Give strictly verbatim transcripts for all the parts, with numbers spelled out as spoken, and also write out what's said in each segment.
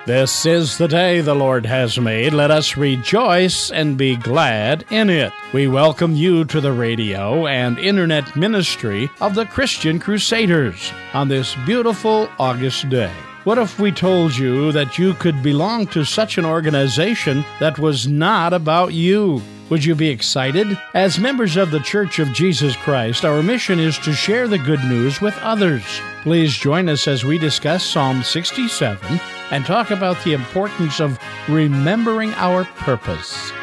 This is the day the Lord has made. Let us rejoice and be glad in it. We welcome you to the radio and internet ministry of the Christian Crusaders on this beautiful August day. What if we told you that you could belong to such an organization that was not about you? Would you be excited? As members of the Church of Jesus Christ, our mission is to share the good news with others. Please join us as we discuss Psalm sixty-seven and talk about the importance of remembering our purpose.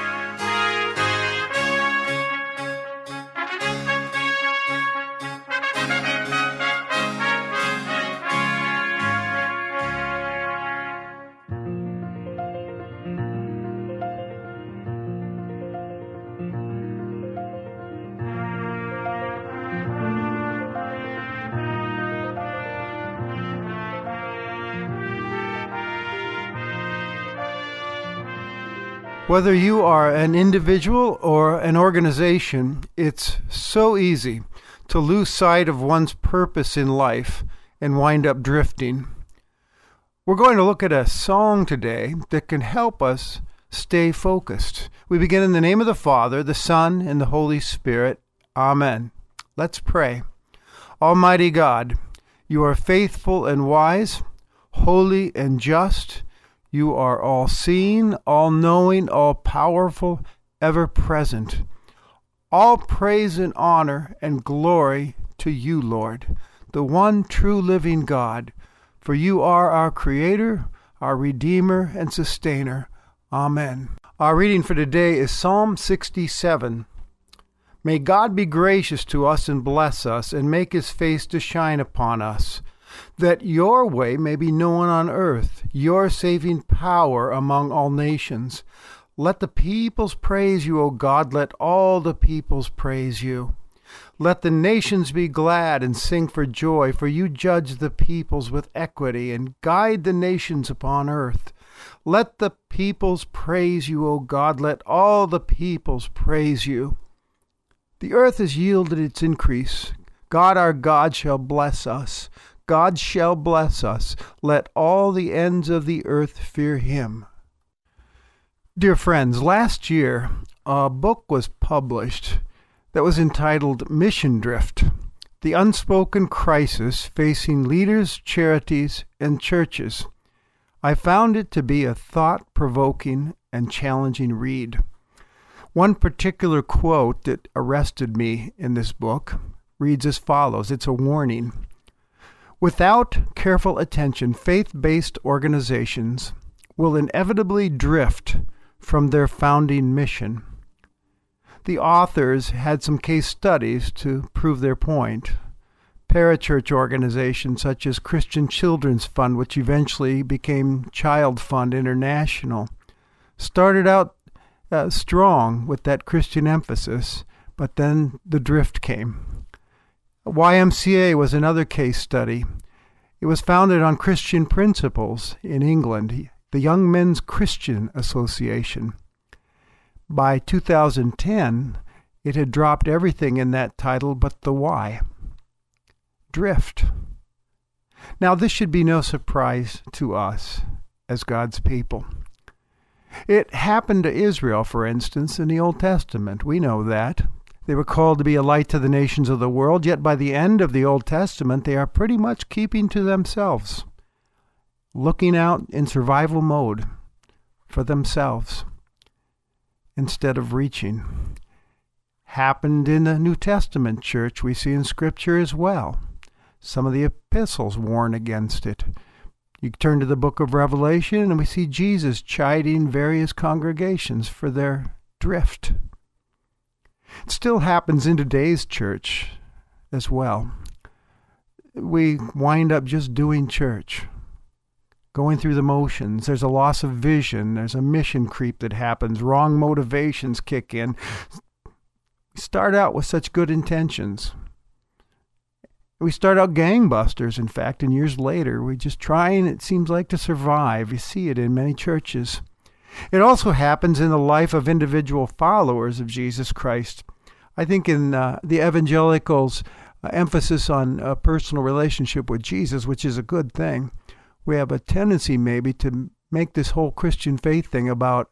Whether you are an individual or an organization, it's so easy to lose sight of one's purpose in life and wind up drifting. We're going to look at a song today that can help us stay focused. We begin in the name of the Father, the Son, and the Holy Spirit. Amen. Let's pray. Almighty God, you are faithful and wise, holy and just. You are all-seeing, all-knowing, all-powerful, ever-present. All praise and honor and glory to you, Lord, the one true living God, for you are our Creator, our Redeemer, and Sustainer. Amen. Our reading for today is Psalm sixty-seven. May God be gracious to us and bless us, and make his face to shine upon us, that your way may be known on earth, your saving power among all nations. Let the peoples praise you, O God. Let all the peoples praise you. Let the nations be glad and sing for joy, for you judge the peoples with equity and guide the nations upon earth. Let the peoples praise you, O God. Let all the peoples praise you. The earth has yielded its increase. God our God shall bless us. God shall bless us. Let all the ends of the earth fear him. Dear friends, last year a book was published that was entitled Mission Drift, The Unspoken Crisis Facing Leaders, Charities, and Churches. I found it to be a thought-provoking and challenging read. One particular quote that arrested me in this book reads as follows. It's a warning. Without careful attention, faith-based organizations will inevitably drift from their founding mission. The authors had some case studies to prove their point. Parachurch organizations such as Christian Children's Fund, which eventually became Child Fund International, started out uh, strong with that Christian emphasis, but then the drift came. Y M C A was another case study. It was founded on Christian principles in England, the Young Men's Christian Association. By two thousand ten, it had dropped everything in that title but the Y. Drift. Now, this should be no surprise to us as God's people. It happened to Israel, for instance, in the Old Testament. We know that. They were called to be a light to the nations of the world, yet by the end of the Old Testament, they are pretty much keeping to themselves, looking out in survival mode for themselves instead of reaching. Happened in the New Testament church, we see in Scripture as well. Some of the epistles warn against it. You turn to the book of Revelation, and we see Jesus chiding various congregations for their drift. It still happens in today's church as well. We wind up just doing church, going through the motions. There's a loss of vision. There's a mission creep that happens. Wrong motivations kick in. We start out with such good intentions. We start out gangbusters, in fact, and years later, we're just trying, it seems like, to survive. You see it in many churches. It also happens in the life of individual followers of Jesus Christ. I think in uh, the evangelicals' uh, emphasis on a personal relationship with Jesus, which is a good thing, we have a tendency maybe to make this whole Christian faith thing about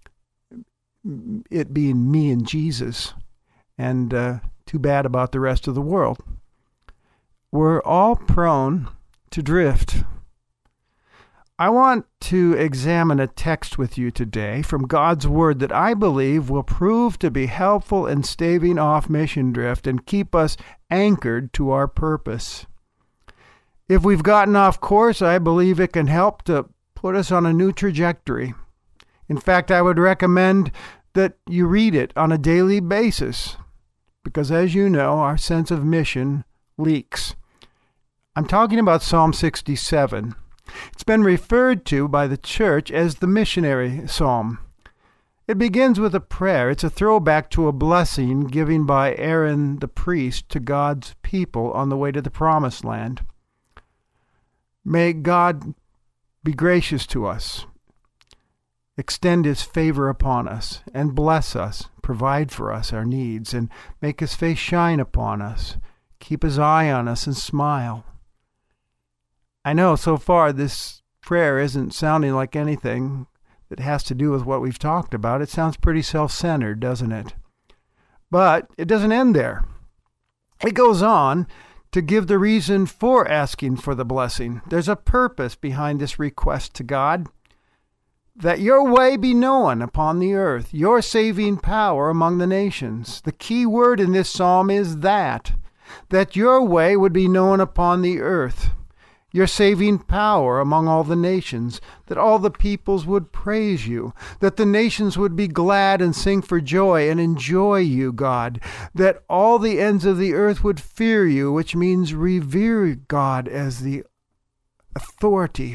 it being me and Jesus, and uh, too bad about the rest of the world. We're all prone to drift. I want to examine a text with you today from God's Word that I believe will prove to be helpful in staving off mission drift and keep us anchored to our purpose. If we've gotten off course, I believe it can help to put us on a new trajectory. In fact, I would recommend that you read it on a daily basis, because as you know, our sense of mission leaks. I'm talking about Psalm sixty-seven. It's been referred to by the church as the missionary psalm. It begins with a prayer. It's a throwback to a blessing given by Aaron the priest to God's people on the way to the promised land. May God be gracious to us, extend his favor upon us, and bless us, provide for us our needs, and make his face shine upon us, keep his eye on us, and smile. I know so far this prayer isn't sounding like anything that has to do with what we've talked about. It sounds pretty self-centered, doesn't it? But it doesn't end there. It goes on to give the reason for asking for the blessing. There's a purpose behind this request to God. That your way be known upon the earth, your saving power among the nations. The key word in this psalm is that. That your way would be known upon the earth. Your saving power among all the nations, that all the peoples would praise you, that the nations would be glad and sing for joy and enjoy you, God, that all the ends of the earth would fear you, which means revere God as the authority.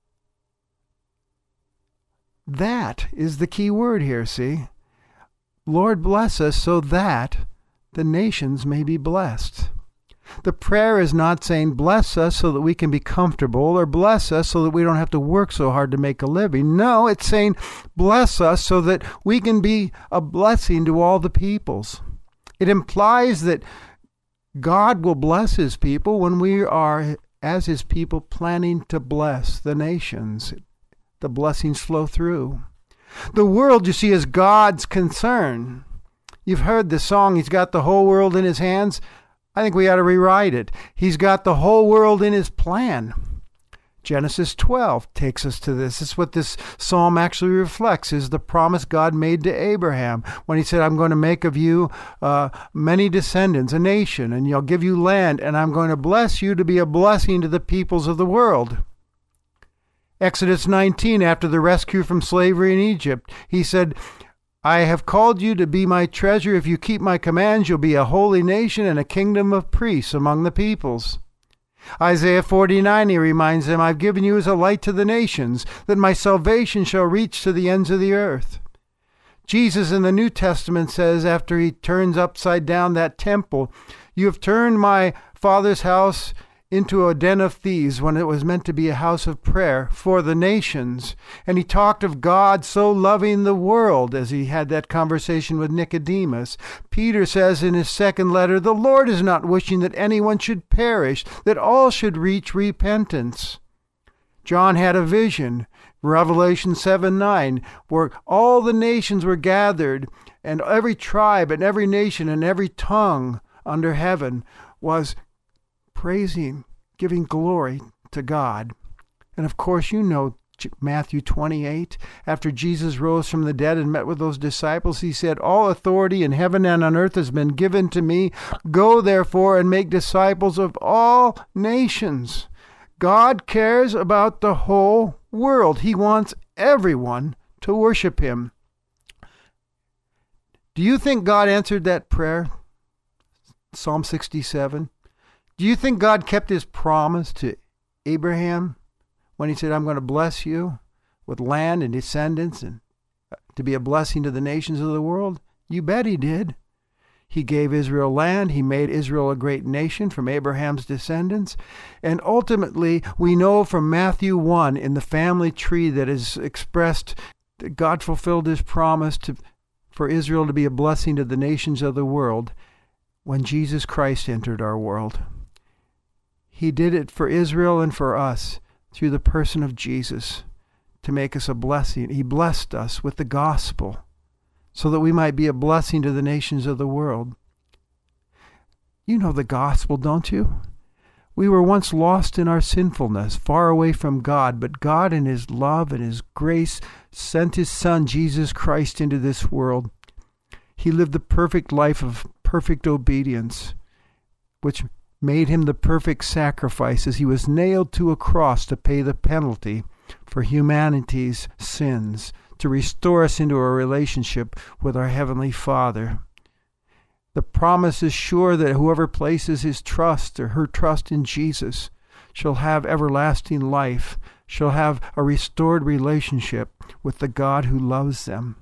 That is the key word here, see? Lord, bless us so that the nations may be blessed. The prayer is not saying, bless us so that we can be comfortable, or bless us so that we don't have to work so hard to make a living. No, it's saying, bless us so that we can be a blessing to all the peoples. It implies that God will bless his people when we are, as his people, planning to bless the nations. The blessings flow through. The world, you see, is God's concern. You've heard the song, he's got the whole world in his hands. I think we ought to rewrite it. He's got the whole world in his plan. Genesis twelve takes us to this. This is what this psalm actually reflects, is the promise God made to Abraham when he said, I'm going to make of you uh, many descendants, a nation, and I'll give you land, and I'm going to bless you to be a blessing to the peoples of the world. Exodus nineteen, after the rescue from slavery in Egypt, he said, I have called you to be my treasure. If you keep my commands, you'll be a holy nation and a kingdom of priests among the peoples. Isaiah forty-nine, he reminds them, I've given you as a light to the nations, that my salvation shall reach to the ends of the earth. Jesus in the New Testament says, after he turns upside down that temple, you have turned my Father's house into a den of thieves when it was meant to be a house of prayer for the nations. And he talked of God so loving the world as he had that conversation with Nicodemus. Peter says in his second letter, the Lord is not wishing that anyone should perish, that all should reach repentance. John had a vision, Revelation seven nine, where all the nations were gathered, and every tribe and every nation and every tongue under heaven was praising, giving glory to God. And of course, you know Matthew twenty-eight. After Jesus rose from the dead and met with those disciples, he said, all authority in heaven and on earth has been given to me. Go therefore and make disciples of all nations. God cares about the whole world. He wants everyone to worship him. Do you think God answered that prayer? Psalm sixty-seven. Do you think God kept his promise to Abraham when he said, I'm going to bless you with land and descendants and to be a blessing to the nations of the world? You bet he did. He gave Israel land. He made Israel a great nation from Abraham's descendants. And ultimately, we know from Matthew one in the family tree that is expressed that God fulfilled his promise to, for Israel to be a blessing to the nations of the world when Jesus Christ entered our world. He did it for Israel and for us. through the person of Jesus to make us a blessing. He blessed us with the gospel so that we might be a blessing to the nations of the world. You know the gospel, don't you? We were once lost in our sinfulness, far away from God, but God in His love and His grace sent His Son, Jesus Christ, into this world. He lived the perfect life of perfect obedience, which made Him the perfect sacrifice as He was nailed to a cross to pay the penalty for humanity's sins, to restore us into a relationship with our Heavenly Father. The promise is sure that whoever places his trust or her trust in Jesus shall have everlasting life, shall have a restored relationship with the God who loves them.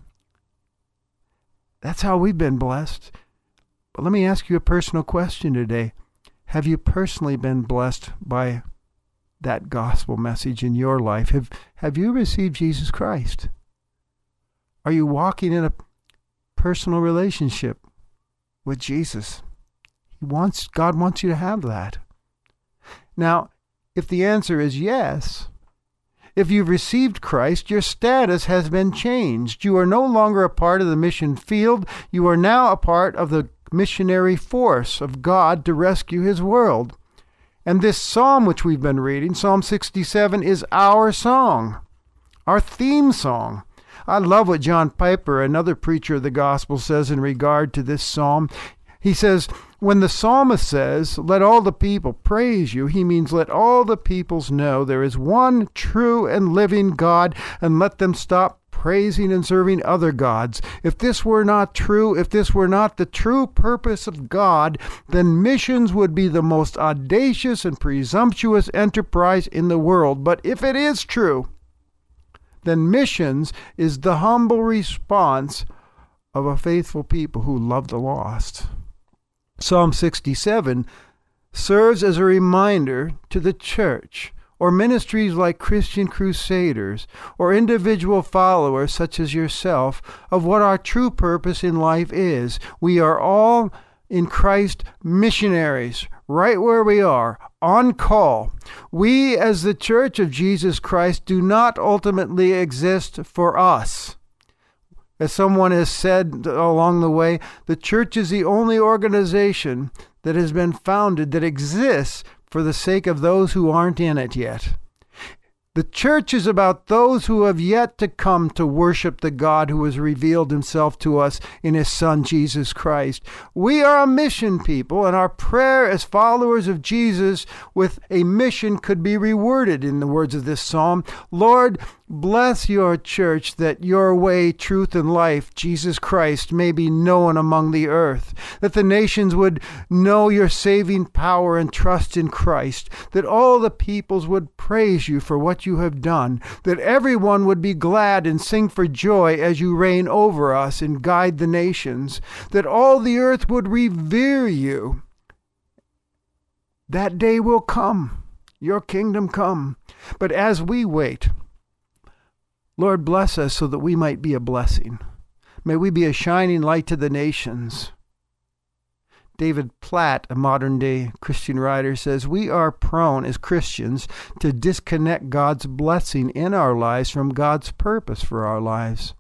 That's how we've been blessed. But let me ask you a personal question today. Have you personally been blessed by that gospel message in your life? Have, have you received Jesus Christ? Are you walking in a personal relationship with Jesus? He wants, God wants you to have that. Now, if the answer is yes, if you've received Christ, your status has been changed. You are no longer a part of the mission field. You are now a part of the missionary force of God to rescue His world. And this psalm which we've been reading, Psalm sixty-seven, is our song, our theme song. I love what John Piper, another preacher of the gospel, says in regard to this psalm. He says, when the psalmist says, let all the people praise you, he means let all the peoples know there is one true and living God, and let them stop praising and serving other gods. If this were not true, if this were not the true purpose of God, then missions would be the most audacious and presumptuous enterprise in the world. But if it is true, then missions is the humble response of a faithful people who love the lost. Psalm sixty-seven serves as a reminder to the church or ministries like Christian Crusaders or individual followers such as yourself of what our true purpose in life is. We are all in Christ missionaries, right where we are, on call. We, as the Church of Jesus Christ, do not ultimately exist for us. As someone has said along the way, the church is the only organization that has been founded that exists for the sake of those who aren't in it yet. The church is about those who have yet to come to worship the God who has revealed Himself to us in His Son, Jesus Christ. We are a mission people, and our prayer as followers of Jesus with a mission could be reworded in the words of this psalm. Lord, bless your church that your way, truth, and life, Jesus Christ, may be known among the earth, that the nations would know your saving power and trust in Christ, that all the peoples would praise you for what you have done, that everyone would be glad and sing for joy as you reign over us and guide the nations, that all the earth would revere you. That day will come, your kingdom come. But as we wait, Lord, bless us so that we might be a blessing. May we be a shining light to the nations. David Platt, a modern-day Christian writer, says, we are prone as Christians to disconnect God's blessing in our lives from God's purpose for our lives.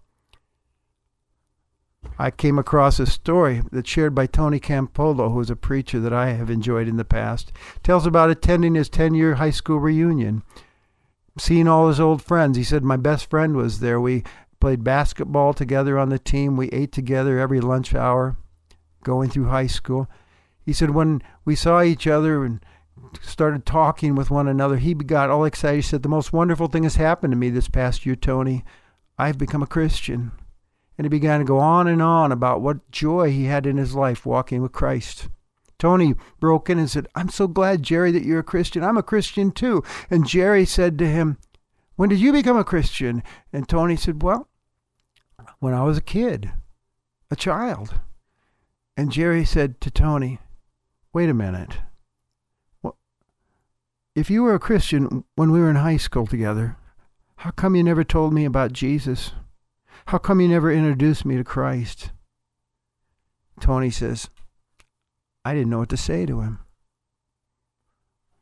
I came across a story that's shared by Tony Campolo, who is a preacher that I have enjoyed in the past. It tells about attending his ten-year high school reunion, seeing all his old friends. He said, my best friend was there. We played basketball together on the team. We ate together every lunch hour going through high school. He said when we saw each other and started talking with one another, he got all excited. He said, the most wonderful thing has happened to me this past year, Tony. I've become a Christian. And he began to go on and on about what joy he had in his life walking with Christ. Tony broke in and said, I'm so glad, Jerry, that you're a Christian. I'm a Christian too. And Jerry said to him, when did you become a Christian? And Tony said, well, when I was a kid, a child. And Jerry said to Tony, wait a minute. Well, if you were a Christian when we were in high school together, how come you never told me about Jesus? How come you never introduced me to Christ? Tony says, I didn't know what to say to him.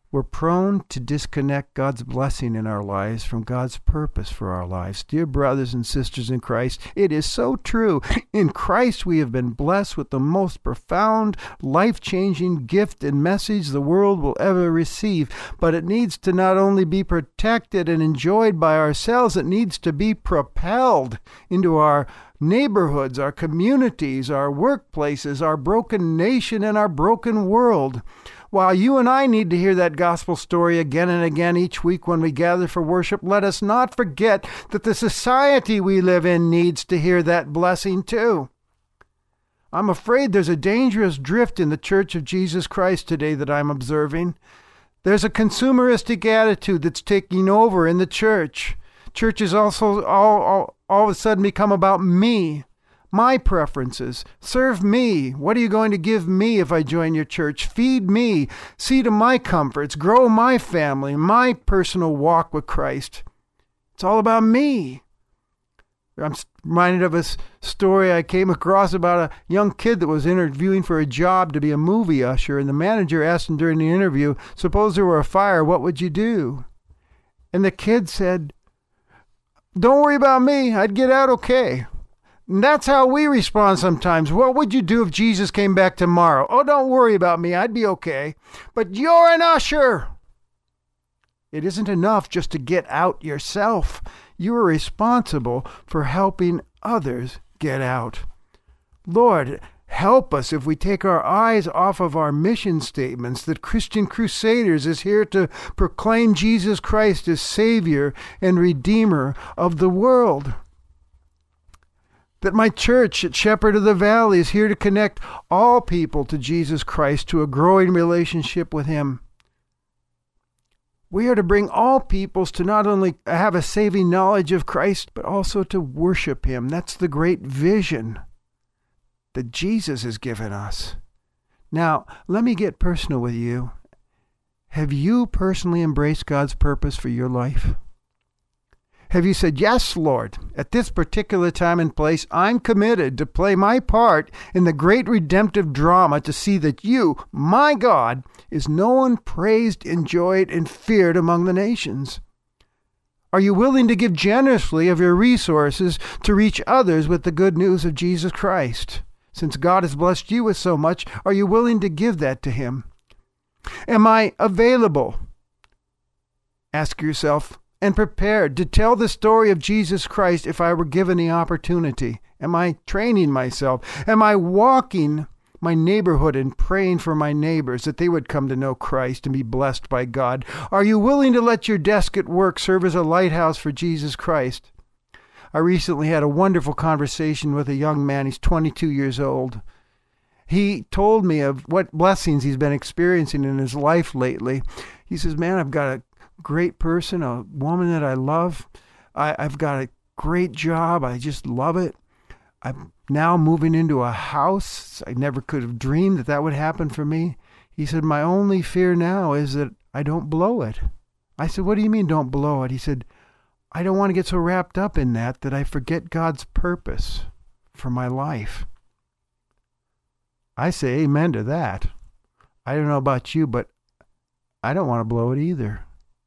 we're prone to disconnect God's blessing in our lives from God's purpose for our lives. Dear brothers and sisters in Christ, it is so true. In Christ we have been blessed with the most profound, life-changing gift and message the world will ever receive. But it needs to not only be protected and enjoyed by ourselves, it needs to be propelled into our neighborhoods, our communities, our workplaces, our broken nation, and our broken world. While you and I need to hear that gospel story again and again each week when we gather for worship, let us not forget that the society we live in needs to hear that blessing too. I'm afraid there's a dangerous drift in the Church of Jesus Christ today that I'm observing. There's a consumeristic attitude that's taking over in the church. Churches also all, all, all of a sudden become about me. My preferences. Serve me. What are you going to give me if I join your church? Feed me. See to my comforts. Grow my family, my personal walk with Christ. It's all about me. I'm reminded of a story I came across about a young kid that was interviewing for a job to be a movie usher, and the manager asked him during the interview, suppose there were a fire, what would you do? And the kid said, don't worry about me. I'd get out okay. And that's how we respond sometimes. What would you do if Jesus came back tomorrow? Oh, don't worry about me. I'd be okay. But you're an usher. It isn't enough just to get out yourself. You are responsible for helping others get out. Lord, help us if we take our eyes off of our mission statements that Christian Crusaders is here to proclaim Jesus Christ as Savior and Redeemer of the world. That my church at Shepherd of the Valley is here to connect all people to Jesus Christ, to a growing relationship with Him. We are to bring all peoples to not only have a saving knowledge of Christ, but also to worship Him. That's the great vision that Jesus has given us. Now, let me get personal with you. Have you personally embraced God's purpose for your life? Have you said, yes, Lord, at this particular time and place, I'm committed to play my part in the great redemptive drama to see that you, my God, is known, praised, enjoyed, and feared among the nations? Are you willing to give generously of your resources to reach others with the good news of Jesus Christ? Since God has blessed you with so much, are you willing to give that to Him? Am I available? Ask yourself, and prepared to tell the story of Jesus Christ if I were given the opportunity? Am I training myself? Am I walking my neighborhood and praying for my neighbors that they would come to know Christ and be blessed by God? Are you willing to let your desk at work serve as a lighthouse for Jesus Christ? I recently had a wonderful conversation with a young man. He's twenty-two years old. He told me of what blessings he's been experiencing in his life lately. He says, man, I've got a great person, a woman that I love. I, I've got a great job. I just love it. I'm now moving into a house. I never could have dreamed that that would happen for me. He said, my only fear now is that I don't blow it. I said, what do you mean don't blow it? He said, I don't want to get so wrapped up in that that I forget God's purpose for my life. I say amen to that. I don't know about you, but I don't want to blow it either.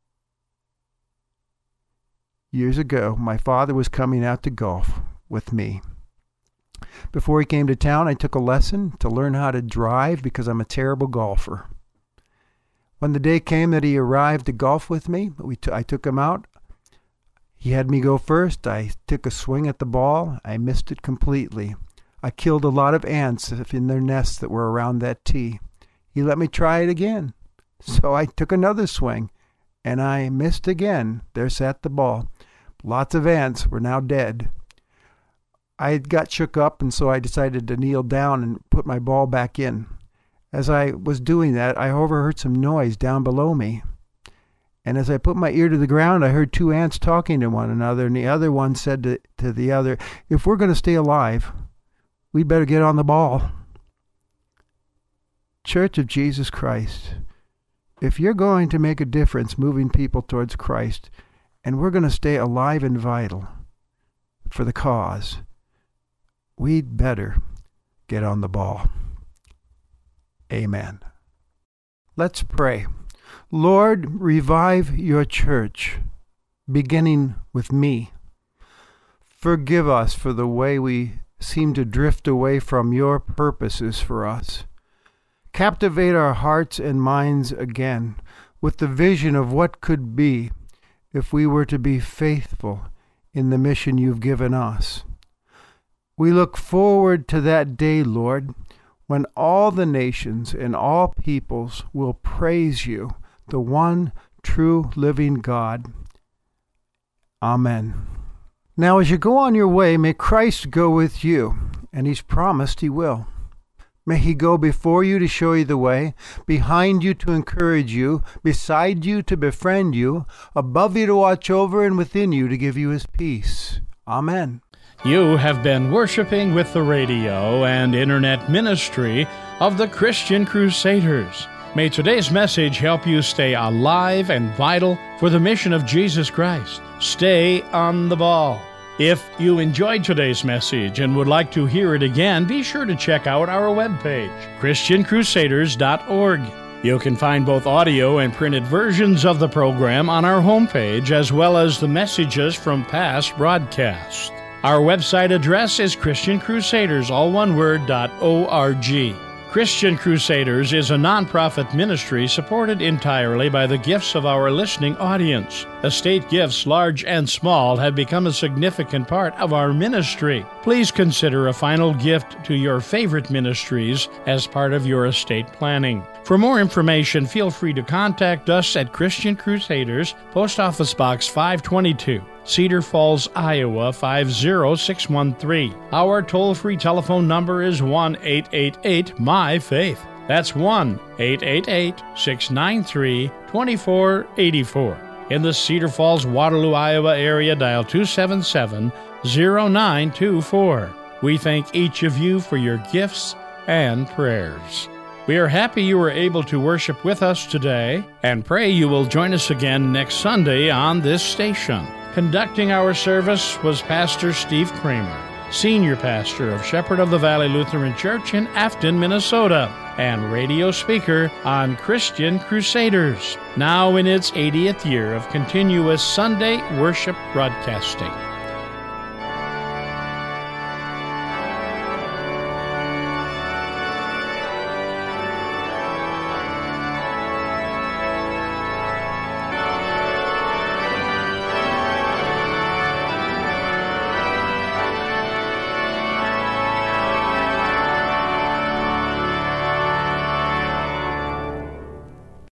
Years ago, my father was coming out to golf with me. Before he came to town, I took a lesson to learn how to drive because I'm a terrible golfer. When the day came that he arrived to golf with me, we t- I took him out. He had me go first. I took a swing at the ball. I missed it completely. I killed a lot of ants in their nests that were around that tee. He let me try it again. So I took another swing, and I missed again. There sat the ball. Lots of ants were now dead. I got shook up, and so I decided to kneel down and put my ball back in. As I was doing that, I overheard some noise down below me. And as I put my ear to the ground, I heard two ants talking to one another, and the other one said to, to the other, if we're going to stay alive, we'd better get on the ball. Church of Jesus Christ, if you're going to make a difference moving people towards Christ, and we're going to stay alive and vital for the cause, we'd better get on the ball. Amen. Let's pray. Lord, revive your church, beginning with me. Forgive us for the way we seem to drift away from your purposes for us. Captivate our hearts and minds again with the vision of what could be if we were to be faithful in the mission you've given us. We look forward to that day, Lord, when all the nations and all peoples will praise you, the one true living God. Amen. Now, as you go on your way, may Christ go with you, and he's promised he will. May he go before you to show you the way, behind you to encourage you, beside you to befriend you, above you to watch over, and within you to give you his peace. Amen. You have been worshiping with the radio and internet ministry of the Christian Crusaders. May today's message help you stay alive and vital for the mission of Jesus Christ. Stay on the ball. If you enjoyed today's message and would like to hear it again, be sure to check out our webpage, Christian Crusaders dot org. You can find both audio and printed versions of the program on our homepage, as well as the messages from past broadcasts. Our website address is Christian Crusaders, all one word, .org. Christian Crusaders is a nonprofit ministry supported entirely by the gifts of our listening audience. Estate gifts, large and small, have become a significant part of our ministry. Please consider a final gift to your favorite ministries as part of your estate planning. For more information, feel free to contact us at Christian Crusaders, Post Office Box five twenty-two, Cedar Falls, Iowa five zero six one three. Our toll-free telephone number is one eight eight eight M Y Faith. That's one eight eight eight six nine three two four eight four. In the Cedar Falls, Waterloo, Iowa area, dial two seven seven zero nine two four. We thank each of you for your gifts and prayers. We are happy you were able to worship with us today and pray you will join us again next Sunday on this station. Conducting our service was Pastor Steve Kramer, Senior Pastor of Shepherd of the Valley Lutheran Church in Afton, Minnesota, and radio speaker on Christian Crusaders, now in its eightieth year of continuous Sunday worship broadcasting.